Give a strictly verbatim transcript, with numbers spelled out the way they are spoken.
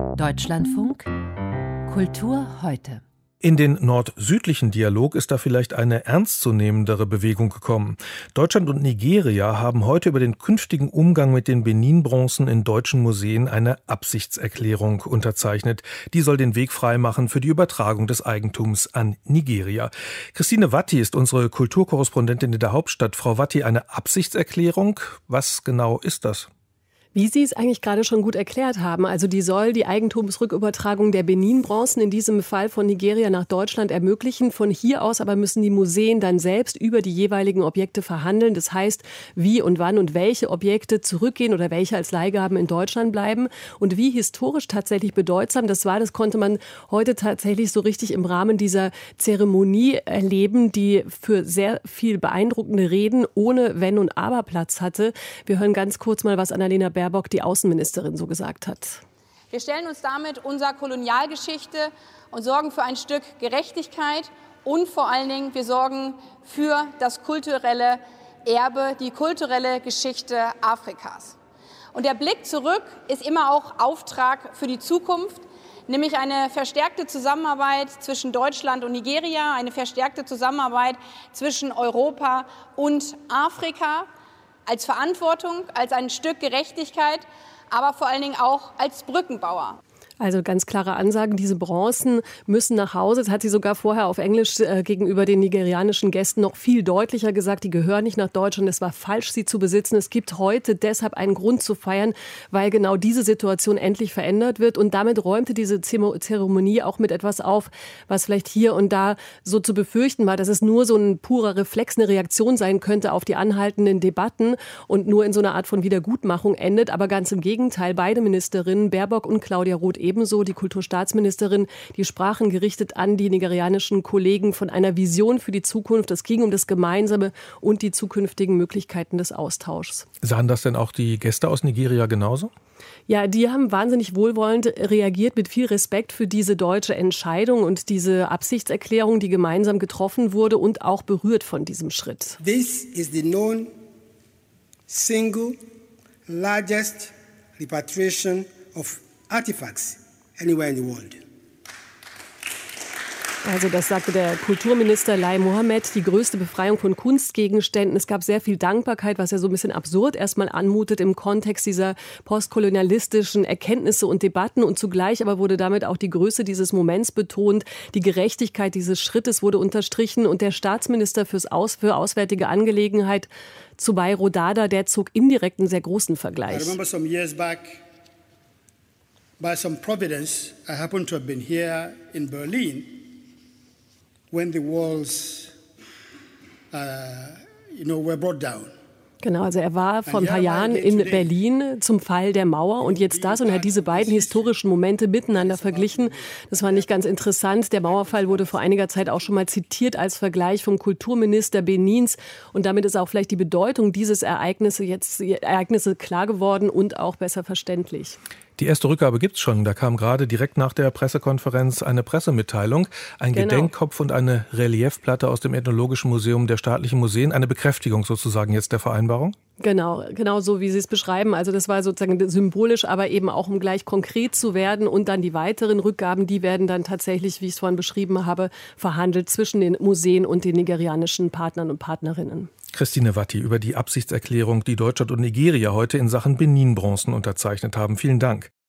Deutschlandfunk Kultur heute. In den nord-südlichen Dialog ist da vielleicht eine ernstzunehmendere Bewegung gekommen. Deutschland und Nigeria haben heute über den künftigen Umgang mit den Benin-Bronzen in deutschen Museen eine Absichtserklärung unterzeichnet. Die soll den Weg freimachen für die Übertragung des Eigentums an Nigeria. Christine Watti ist unsere Kulturkorrespondentin in der Hauptstadt. Frau Watti, eine Absichtserklärung, was genau ist das? Wie Sie es eigentlich gerade schon gut erklärt haben, also die soll die Eigentumsrückübertragung der Benin-Bronzen, in diesem Fall von Nigeria nach Deutschland, ermöglichen. Von hier aus aber müssen die Museen dann selbst über die jeweiligen Objekte verhandeln. Das heißt, wie und wann und welche Objekte zurückgehen oder welche als Leihgaben in Deutschland bleiben. Und wie historisch tatsächlich bedeutsam das war, das konnte man heute tatsächlich so richtig im Rahmen dieser Zeremonie erleben, die für sehr viel beeindruckende Reden ohne Wenn und Aber Platz hatte. Wir hören ganz kurz mal, was Annalena Baerbock, die Außenministerin, so gesagt hat. Wir stellen uns damit unserer Kolonialgeschichte und sorgen für ein Stück Gerechtigkeit und vor allen Dingen wir sorgen für das kulturelle Erbe, die kulturelle Geschichte Afrikas. Und der Blick zurück ist immer auch Auftrag für die Zukunft, nämlich eine verstärkte Zusammenarbeit zwischen Deutschland und Nigeria, eine verstärkte Zusammenarbeit zwischen Europa und Afrika. Als Verantwortung, als ein Stück Gerechtigkeit, aber vor allen Dingen auch als Brückenbauer. Also ganz klare Ansagen, diese Bronzen müssen nach Hause. Das hat sie sogar vorher auf Englisch äh, gegenüber den nigerianischen Gästen noch viel deutlicher gesagt. Die gehören nicht nach Deutschland. Es war falsch, sie zu besitzen. Es gibt heute deshalb einen Grund zu feiern, weil genau diese Situation endlich verändert wird. Und damit räumte diese Zeremonie auch mit etwas auf, was vielleicht hier und da so zu befürchten war, dass es nur so ein purer Reflex, eine Reaktion sein könnte auf die anhaltenden Debatten und nur in so einer Art von Wiedergutmachung endet. Aber ganz im Gegenteil, beide Ministerinnen, Baerbock und Claudia Roth, ebenso die Kulturstaatsministerin, die sprachen gerichtet an die nigerianischen Kollegen von einer Vision für die Zukunft. Es ging um das Gemeinsame und die zukünftigen Möglichkeiten des Austauschs. Sahen das denn auch die Gäste aus Nigeria genauso? Ja, die haben wahnsinnig wohlwollend reagiert, mit viel Respekt für diese deutsche Entscheidung und diese Absichtserklärung, die gemeinsam getroffen wurde und auch berührt von diesem Schritt. This is the known single largest repatriation of artifacts anywhere in the world. Also das sagte der Kulturminister Lai Mohammed, die größte Befreiung von Kunstgegenständen. Es gab sehr viel Dankbarkeit, was ja so ein bisschen absurd erstmal anmutet im Kontext dieser postkolonialistischen Erkenntnisse und Debatten. Und zugleich aber wurde damit auch die Größe dieses Moments betont. Die Gerechtigkeit dieses Schrittes wurde unterstrichen. Und der Staatsminister fürs Aus, für Auswärtige Angelegenheit, Zubai Rodada, der zog indirekt einen sehr großen Vergleich. I remember some years back, by some providence, I happened to have been here in Berlin when the walls, uh, you know, were brought down. Genau, also er war vor ein paar Jahren in Berlin zum Fall der Mauer und jetzt das und er hat diese beiden historischen Momente miteinander verglichen. Das war nicht ganz interessant. Der Mauerfall wurde vor einiger Zeit auch schon mal zitiert als Vergleich vom Kulturminister Benins und damit ist auch vielleicht die Bedeutung dieses Ereignisse jetzt Ereignisse klar geworden und auch besser verständlich. Die erste Rückgabe gibt's schon. Da kam gerade direkt nach der Pressekonferenz eine Pressemitteilung, ein genau. Gedenkkopf und eine Reliefplatte aus dem Ethnologischen Museum der Staatlichen Museen. Eine Bekräftigung sozusagen jetzt der Vereinbarung? Genau, genau so, wie Sie es beschreiben. Also das war sozusagen symbolisch, aber eben auch, um gleich konkret zu werden. Und dann die weiteren Rückgaben, die werden dann tatsächlich, wie ich es vorhin beschrieben habe, verhandelt zwischen den Museen und den nigerianischen Partnern und Partnerinnen. Christine Watti über die Absichtserklärung, die Deutschland und Nigeria heute in Sachen Benin-Bronzen unterzeichnet haben. Vielen Dank.